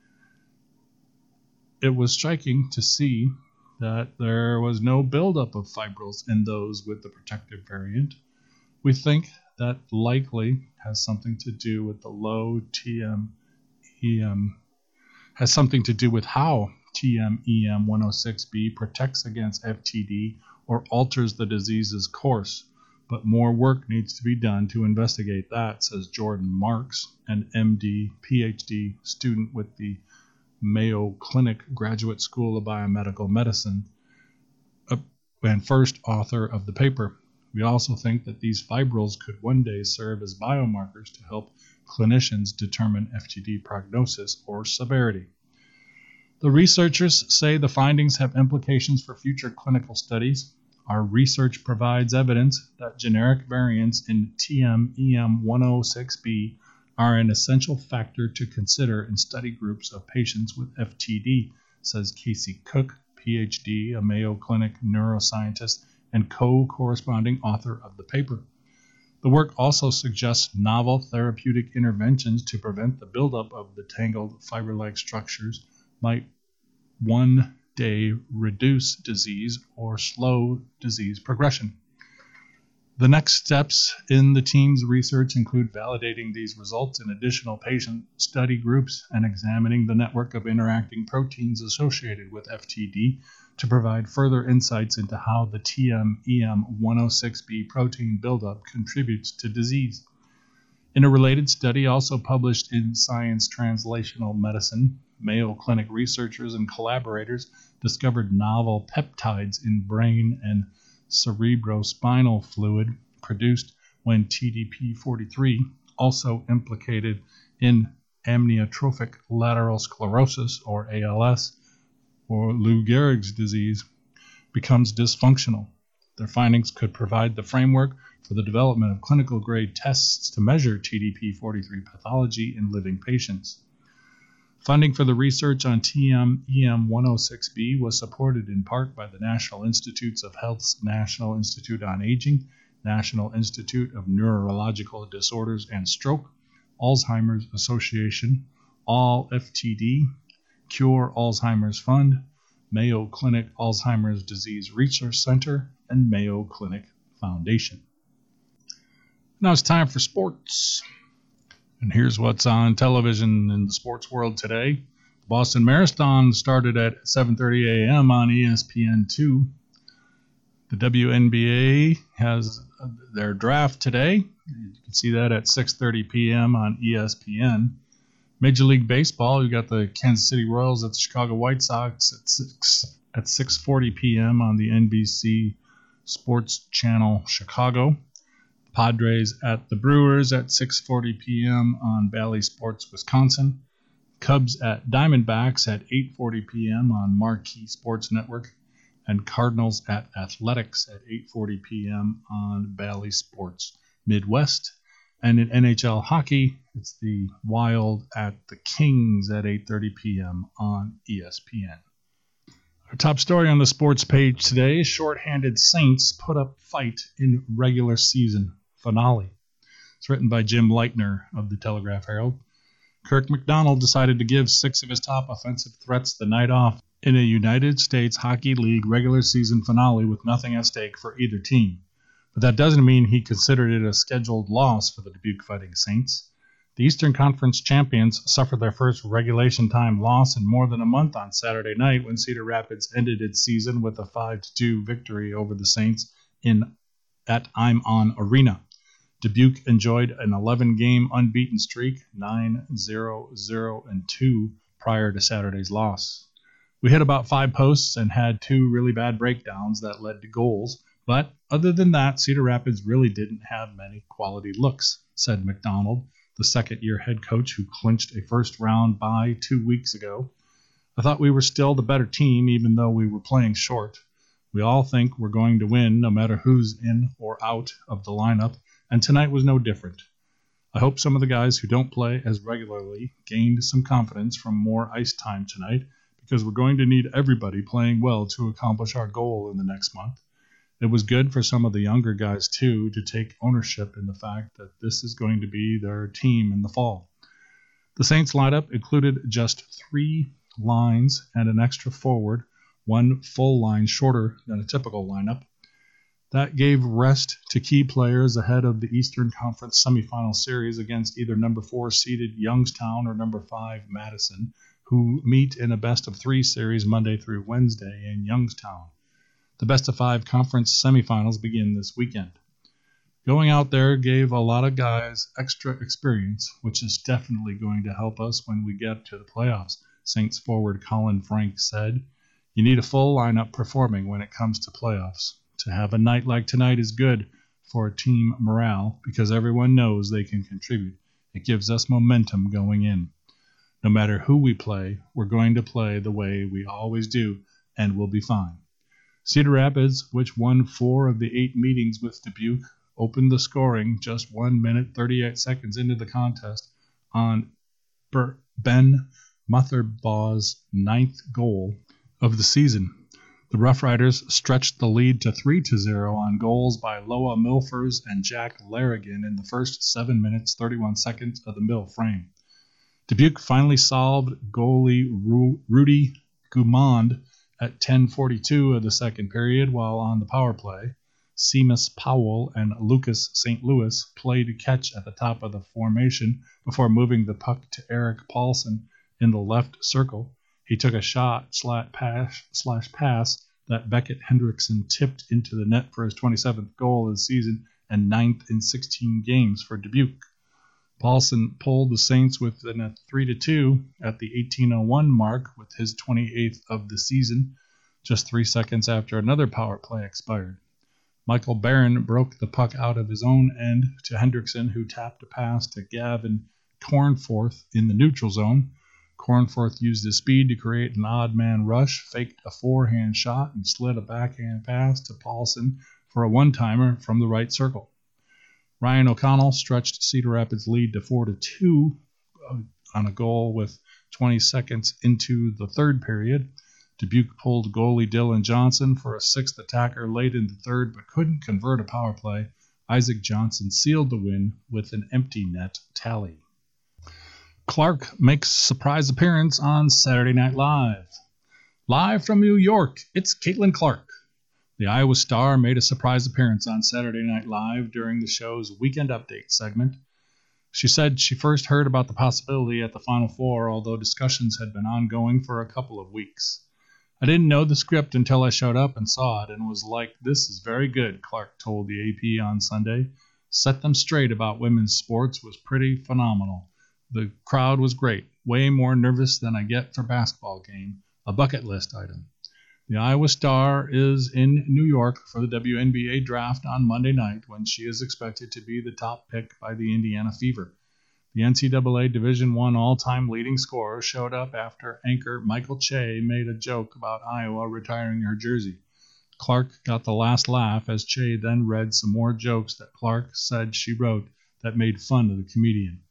It was striking to see that there was no buildup of fibrils in those with the protective variant. We think that likely has something to do with the low T M E M, has something to do with how T M E M one oh six B protects against F T D or alters the disease's course, but more work needs to be done to investigate that, says Jordan Marks, an M D, P H D student with the Mayo Clinic Graduate School of Biomedical Medicine, uh, and first author of the paper. We also think that these fibrils could one day serve as biomarkers to help clinicians determine F T D prognosis or severity. The researchers say the findings have implications for future clinical studies. Our research provides evidence that generic variants in T M E M one oh six B are an essential factor to consider in study groups of patients with F T D, says Casey Cook, P H D, a Mayo Clinic neuroscientist and co-corresponding author of the paper. The work also suggests novel therapeutic interventions to prevent the buildup of the tangled fiber-like structures might one day reduce disease or slow disease progression. The next steps in the team's research include validating these results in additional patient study groups and examining the network of interacting proteins associated with F T D to provide further insights into how the T M E M one oh six B protein buildup contributes to disease. In a related study also published in Science Translational Medicine, Mayo Clinic researchers and collaborators discovered novel peptides in brain and cerebrospinal fluid produced when T D P forty-three, also implicated in amyotrophic lateral sclerosis, or A L S, or Lou Gehrig's disease, becomes dysfunctional. Their findings could provide the framework for the development of clinical-grade tests to measure T D P forty-three pathology in living patients. Funding for the research on T M E M one oh six B was supported in part by the National Institutes of Health's National Institute on Aging, National Institute of Neurological Disorders and Stroke, Alzheimer's Association, All F T D, Cure Alzheimer's Fund, Mayo Clinic Alzheimer's Disease Research Center, and Mayo Clinic Foundation. Now it's time for sports. And here's what's on television in the sports world today. The Boston Marathon started at seven thirty a.m. on E S P N two. The W N B A has their draft today. You can see that at six thirty p.m. on E S P N. Major League Baseball, you got the Kansas City Royals at the Chicago White Sox at six at six forty p.m. on the N B C Sports Channel Chicago. Padres at the Brewers at six forty p.m. on Bally Sports Wisconsin. Cubs at Diamondbacks at eight forty p.m. on Marquee Sports Network. And Cardinals at Athletics at eight forty p.m. on Bally Sports Midwest. And in N H L hockey, it's the Wild at the Kings at eight thirty p.m. on E S P N. Our top story on the sports page today, shorthanded Saints put up fight in regular season finale. It's written by Jim Leitner of the Telegraph Herald. Kirk McDonald decided to give six of his top offensive threats the night off in a United States Hockey League regular season finale with nothing at stake for either team. But that doesn't mean he considered it a scheduled loss for the Dubuque Fighting Saints. The Eastern Conference champions suffered their first regulation time loss in more than a month on Saturday night when Cedar Rapids ended its season with a five to two victory over the Saints in at I'm On Arena. Dubuque enjoyed an eleven-game unbeaten streak, nine zero zero and two, prior to Saturday's loss. We hit about five posts and had two really bad breakdowns that led to goals, but other than that, Cedar Rapids really didn't have many quality looks, said McDonald, the second-year head coach who clinched a first-round bye two weeks ago. I thought we were still the better team, even though we were playing short. We all think we're going to win, no matter who's in or out of the lineup, and tonight was no different. I hope some of the guys who don't play as regularly gained some confidence from more ice time tonight, because we're going to need everybody playing well to accomplish our goal in the next month. It was good for some of the younger guys, too, to take ownership in the fact that this is going to be their team in the fall. The Saints lineup included just three lines and an extra forward, one full line shorter than a typical lineup. That gave rest to key players ahead of the Eastern Conference semifinal series against either number four seeded Youngstown or number five Madison, who meet in a best-of-three series Monday through Wednesday in Youngstown. The best-of-five conference semifinals begin this weekend. Going out there gave a lot of guys extra experience, which is definitely going to help us when we get to the playoffs, Saints forward Colin Frank said. You need a full lineup performing when it comes to playoffs. To have a night like tonight is good for team morale because everyone knows they can contribute. It gives us momentum going in. No matter who we play, we're going to play the way we always do, and we'll be fine. Cedar Rapids, which won four of the eight meetings with Dubuque, opened the scoring just one minute, thirty-eight seconds into the contest on Ben Motherbaugh's ninth goal of the season. The Rough Riders stretched the lead to three to zero on goals by Loa Milfers and Jack Larrigan in the first seven minutes, thirty-one seconds of the middle frame. Dubuque finally solved goalie Ru- Rudy Goumand at ten forty-two of the second period, while on the power play, Seamus Powell and Lucas Saint Louis played catch at the top of the formation before moving the puck to Eric Paulson in the left circle. He took a shot slash pass, slash pass that Beckett Hendrickson tipped into the net for his twenty-seventh goal of the season and ninth in sixteen games for Dubuque. Paulson pulled the Saints within a three to two at the eighteen oh one mark with his twenty-eighth of the season, just three seconds after another power play expired. Michael Barron broke the puck out of his own end to Hendrickson, who tapped a pass to Gavin Cornforth in the neutral zone. Cornforth used his speed to create an odd man rush, faked a forehand shot, and slid a backhand pass to Paulson for a one-timer from the right circle. Ryan O'Connell stretched Cedar Rapids' lead to four to two on a goal with twenty seconds into the third period. Dubuque pulled goalie Dylan Johnson for a sixth attacker late in the third, but couldn't convert a power play. Isaac Johnson sealed the win with an empty net tally. Clark makes surprise appearance on Saturday Night Live. Live from New York, it's Caitlin Clark. The Iowa Star made a surprise appearance on Saturday Night Live during the show's Weekend Update segment. She said she first heard about the possibility at the Final Four, although discussions had been ongoing for a couple of weeks. I didn't know the script until I showed up and saw it and was like, this is very good, Clark told the A P on Sunday. Set them straight about women's sports was pretty phenomenal. The crowd was great, way more nervous than I get for basketball game, a bucket list item. The Iowa Star is in New York for the W N B A draft on Monday night when she is expected to be the top pick by the Indiana Fever. The N C double A Division I all-time leading scorer showed up after anchor Michael Che made a joke about Iowa retiring her jersey. Clark got the last laugh as Che then read some more jokes that Clark said she wrote that made fun of the comedian.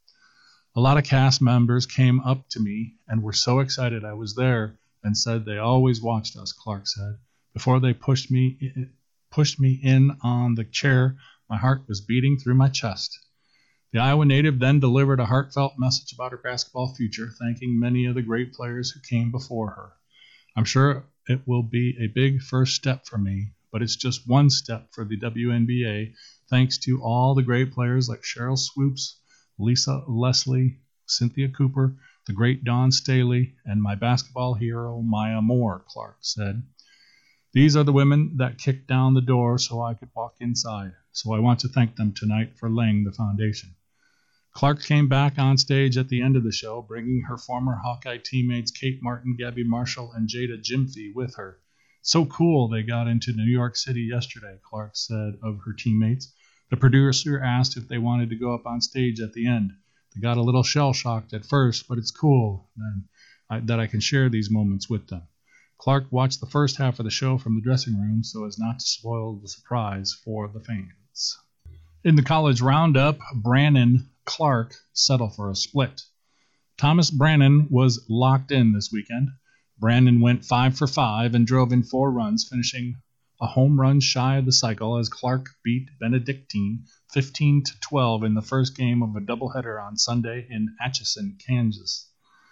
A lot of cast members came up to me and were so excited I was there and said they always watched us, Clark said. Before they pushed me pushed me in on the chair, my heart was beating through my chest. The Iowa native then delivered a heartfelt message about her basketball future, thanking many of the great players who came before her. I'm sure it will be a big first step for me, but it's just one step for the W N B A, thanks to all the great players like Cheryl Swoops, Lisa Leslie, Cynthia Cooper, the great Dawn Staley, and my basketball hero, Maya Moore, Clark said. These are the women that kicked down the door so I could walk inside, so I want to thank them tonight for laying the foundation. Clark came back on stage at the end of the show, bringing her former Hawkeye teammates Kate Martin, Gabby Marshall, and Jada Jimfy with her. So cool they got into New York City yesterday, Clark said of her teammates. The producer asked if they wanted to go up on stage at the end. They got a little shell-shocked at first, but it's cool and I, that I can share these moments with them. Clark watched the first half of the show from the dressing room so as not to spoil the surprise for the fans. In the college roundup, Brannon Clark settled for a split. Thomas Brannon was locked in this weekend. Brannon went five for five and drove in four runs, finishing a home run shy of the cycle as Clark beat Benedictine fifteen to twelve in the first game of a doubleheader on Sunday in Atchison, Kansas.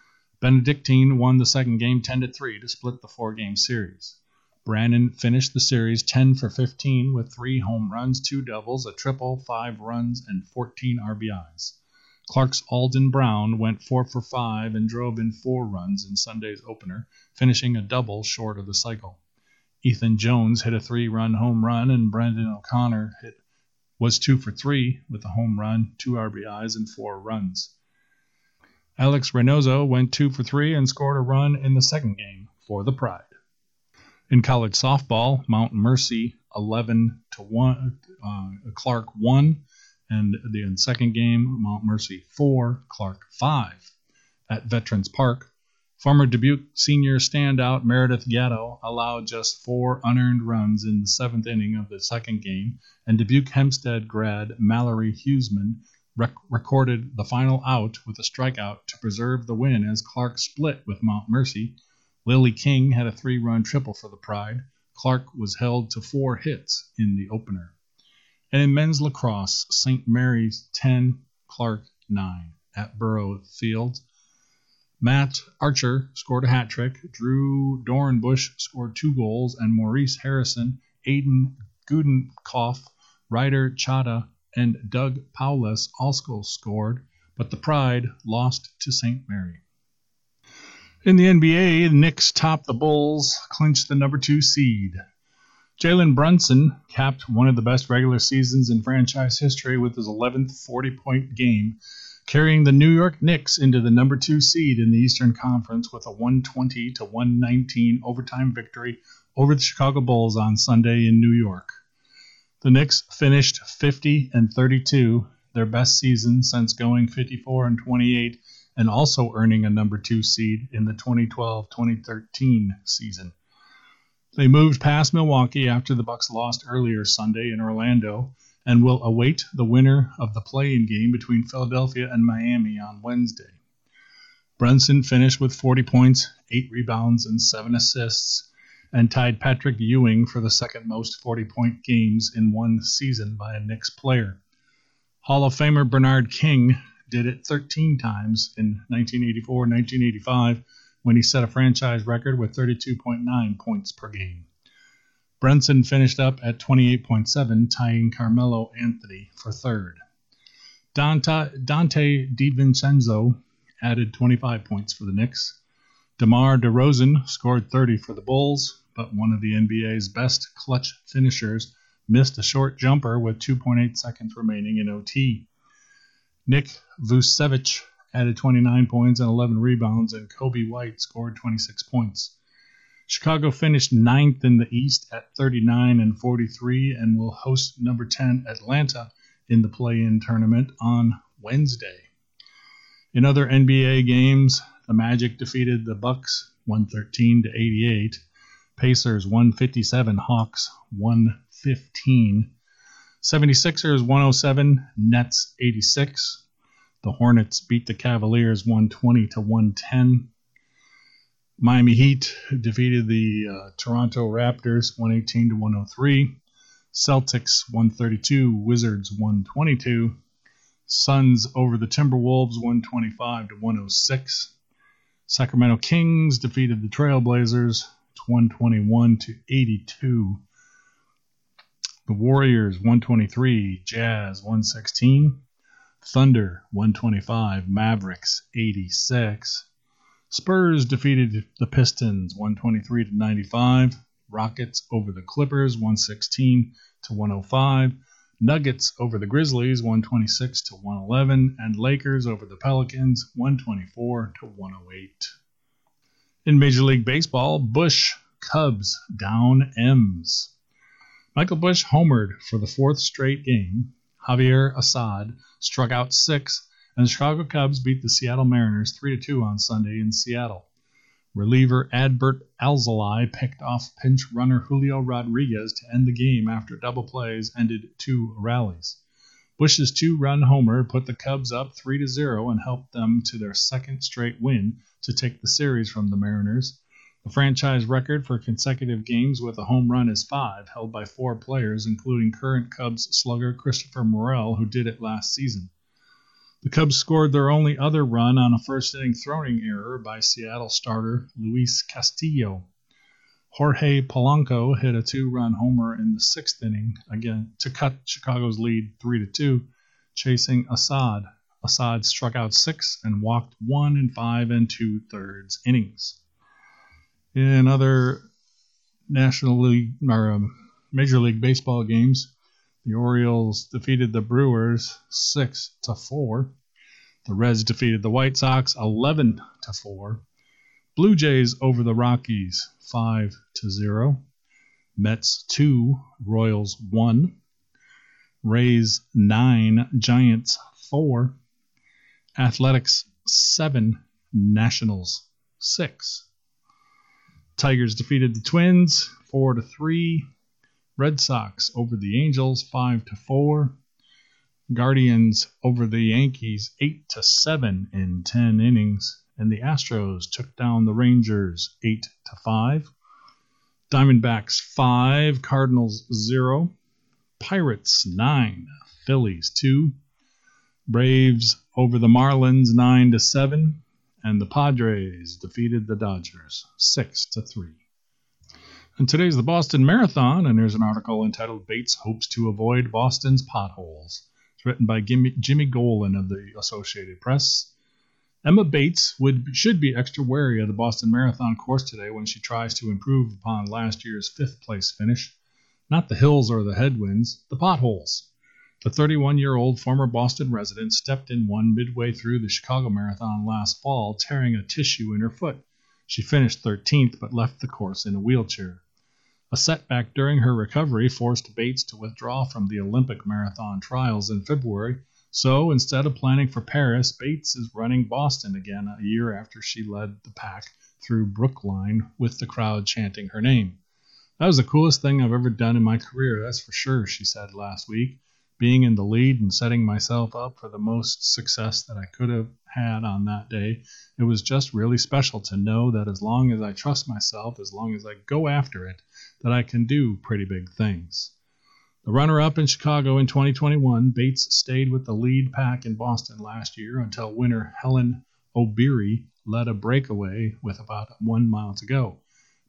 Benedictine won the second game ten to three to split the four-game series. Brannon finished the series ten for fifteen with three home runs, two doubles, a triple, five runs, and fourteen R B Is. Clark's Alden Brown went four for five and drove in four runs in Sunday's opener, finishing a double short of the cycle. Ethan Jones hit a three-run home run, and Brendan O'Connor hit was two for three with a home run, two R B Is, and four runs. Alex Reynoso went two for three and scored a run in the second game for the Pride. In college softball, Mount Mercy eleven to one, uh, Clark won, and the second game, Mount Mercy four, Clark five. At Veterans Park, former Dubuque senior standout Meredith Gatto allowed just four unearned runs in the seventh inning of the second game, and Dubuque Hempstead grad Mallory Huseman rec- recorded the final out with a strikeout to preserve the win as Clark split with Mount Mercy. Lily King had a three-run triple for the Pride. Clark was held to four hits in the opener. And in men's lacrosse, Saint Mary's ten, Clark nine. At Burrow Field, Matt Archer scored a hat trick, Drew Dorenbush scored two goals, and Maurice Harrison, Aiden Gudenkoff, Ryder Chada, and Doug Paulus also scored, but the Pride lost to Saint Mary. In the N B A, the Knicks topped the Bulls, clinched the number two seed. Jalen Brunson capped one of the best regular seasons in franchise history with his eleventh forty-point game, carrying the New York Knicks into the number two seed in the Eastern Conference with a one twenty to one nineteen overtime victory over the Chicago Bulls on Sunday in New York. The Knicks finished fifty and thirty-two, their best season since going fifty-four and twenty-eight, and also earning a number two seed in the twenty twelve twenty thirteen season. They moved past Milwaukee after the Bucks lost earlier Sunday in Orlando and will await the winner of the play-in game between Philadelphia and Miami on Wednesday. Brunson finished with forty points, eight rebounds, and seven assists, and tied Patrick Ewing for the second most forty-point games in one season by a Knicks player. Hall of Famer Bernard King did it thirteen times in nineteen eighty-four nineteen eighty-five when he set a franchise record with thirty-two point nine points per game. Brunson finished up at twenty-eight point seven, tying Carmelo Anthony for third. Dante, Dante DiVincenzo added twenty-five points for the Knicks. DeMar DeRozan scored thirty for the Bulls, but one of the N B A's best clutch finishers missed a short jumper with two point eight seconds remaining in O T. Nick Vucevic added twenty-nine points and eleven rebounds, and Kobe White scored twenty-six points. Chicago finished ninth in the East at thirty-nine and forty-three and will host number ten Atlanta in the play-in tournament on Wednesday. In other N B A games, the Magic defeated the Bucks one thirteen to eighty-eight, Pacers one fifty-seven, Hawks one fifteen, seventy-sixers one oh seven, Nets eighty-six. The Hornets beat the Cavaliers one twenty to one ten. Miami Heat defeated the uh, Toronto Raptors one eighteen to one oh three. Celtics one thirty-two, Wizards one twenty-two. Suns over the Timberwolves one twenty-five to one oh six. Sacramento Kings defeated the Trailblazers one twenty-one to eighty-two. The Warriors one twenty-three, Jazz one sixteen. Thunder one twenty-five, Mavericks eighty-six. Spurs defeated the Pistons one twenty-three to ninety-five. Rockets over the Clippers one sixteen to one oh five. Nuggets over the Grizzlies one twenty-six to one eleven, and Lakers over the Pelicans one twenty-four to one oh eight. In Major League Baseball, Busch Cubs down M's. Michael Busch homered for the fourth straight game. Javier Assad struck out six, and the Chicago Cubs beat the Seattle Mariners three to two on Sunday in Seattle. Reliever Adbert Alzolay picked off pinch runner Julio Rodriguez to end the game after double plays ended two rallies. Busch's two-run homer put the Cubs up three to zero and helped them to their second straight win to take the series from the Mariners. The franchise record for consecutive games with a home run is five, held by four players, including current Cubs slugger Christopher Morel, who did it last season. The Cubs scored their only other run on a first-inning throwing error by Seattle starter Luis Castillo. Jorge Polanco hit a two-run homer in the sixth inning again to cut Chicago's lead three to two, chasing Assad. Assad struck out six and walked one in five and two-thirds innings. In other National League or um, Major League Baseball games, the Orioles defeated the Brewers six to four. The Reds defeated the White Sox eleven to four. Blue Jays over the Rockies five to zero. Mets two, Royals one. Rays nine, Giants four. Athletics seven, Nationals six. Tigers defeated the Twins four to three. Red Sox over the Angels five to four. Guardians over the Yankees eight to seven in ten innings, and the Astros took down the Rangers eight to five. Diamondbacks five, Cardinals zero. Pirates nine, Phillies two. Braves over the Marlins nine to seven, and the Padres defeated the Dodgers six to three. And today's the Boston Marathon, and there's an article entitled Bates Hopes to Avoid Boston's Potholes. It's written by Jimmy, Jimmy Golan of the Associated Press. Emma Bates would should be extra wary of the Boston Marathon course today when she tries to improve upon last year's fifth-place finish. Not the hills or the headwinds, the potholes. The thirty-one-year-old former Boston resident stepped in one midway through the Chicago Marathon last fall, tearing a tissue in her foot. She finished thirteenth but left the course in a wheelchair. A setback during her recovery forced Bates to withdraw from the Olympic marathon trials in February, so instead of planning for Paris, Bates is running Boston again a year after she led the pack through Brookline with the crowd chanting her name. That was the coolest thing I've ever done in my career, that's for sure, she said last week. Being in the lead and setting myself up for the most success that I could have had on that day, it was just really special to know that as long as I trust myself, as long as I go after it, that I can do pretty big things. The runner-up in Chicago in twenty twenty-one, Bates stayed with the lead pack in Boston last year until winner Helen O'Beary led a breakaway with about one mile to go.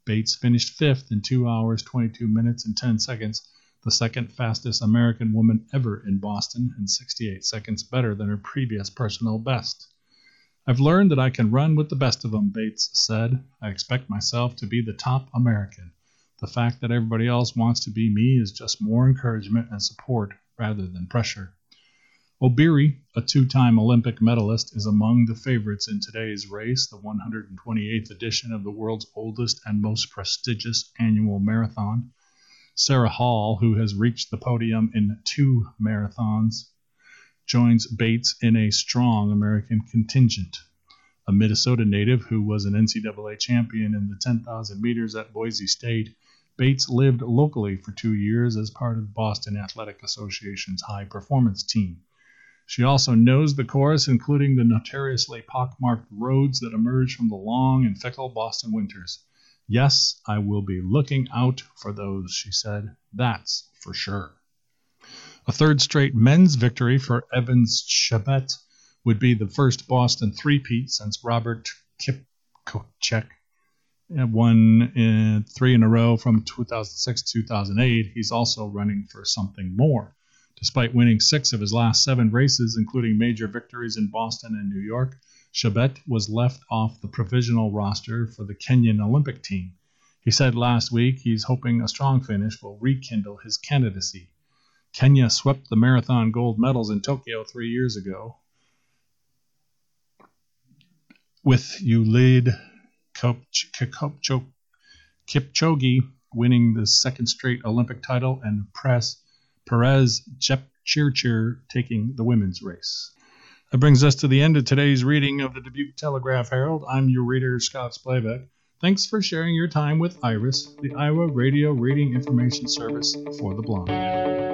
Bates finished fifth in two hours, twenty-two minutes, and ten seconds, the second fastest American woman ever in Boston, and sixty-eight seconds better than her previous personal best. I've learned that I can run with the best of them, Bates said. I expect myself to be the top American. The fact that everybody else wants to be me is just more encouragement and support rather than pressure. Obiri, a two-time Olympic medalist, is among the favorites in today's race, the one hundred twenty-eighth edition of the world's oldest and most prestigious annual marathon. Sarah Hall, who has reached the podium in two marathons, joins Bates in a strong American contingent. A Minnesota native who was an N C double A champion in the ten thousand meters at Boise State, Bates lived locally for two years as part of the Boston Athletic Association's high-performance team. She also knows the course, including the notoriously pockmarked roads that emerge from the long and fickle Boston winters. Yes, I will be looking out for those, she said. That's for sure. A third straight men's victory for Evans Chebet would be the first Boston three-peat since Robert Kipchak won in three in a row from two thousand six to two thousand eight. He's also running for something more. Despite winning six of his last seven races, including major victories in Boston and New York, Chebet was left off the provisional roster for the Kenyan Olympic team. He said last week he's hoping a strong finish will rekindle his candidacy. Kenya swept the marathon gold medals in Tokyo three years ago, with Usain Kipchoge winning the second straight Olympic title and Perez Jepchirchir taking the women's race. That brings us to the end of today's reading of the Dubuque Telegraph-Herald. I'm your reader, Scott Splavek. Thanks for sharing your time with IRIS, the Iowa Radio Reading Information Service for the Blind.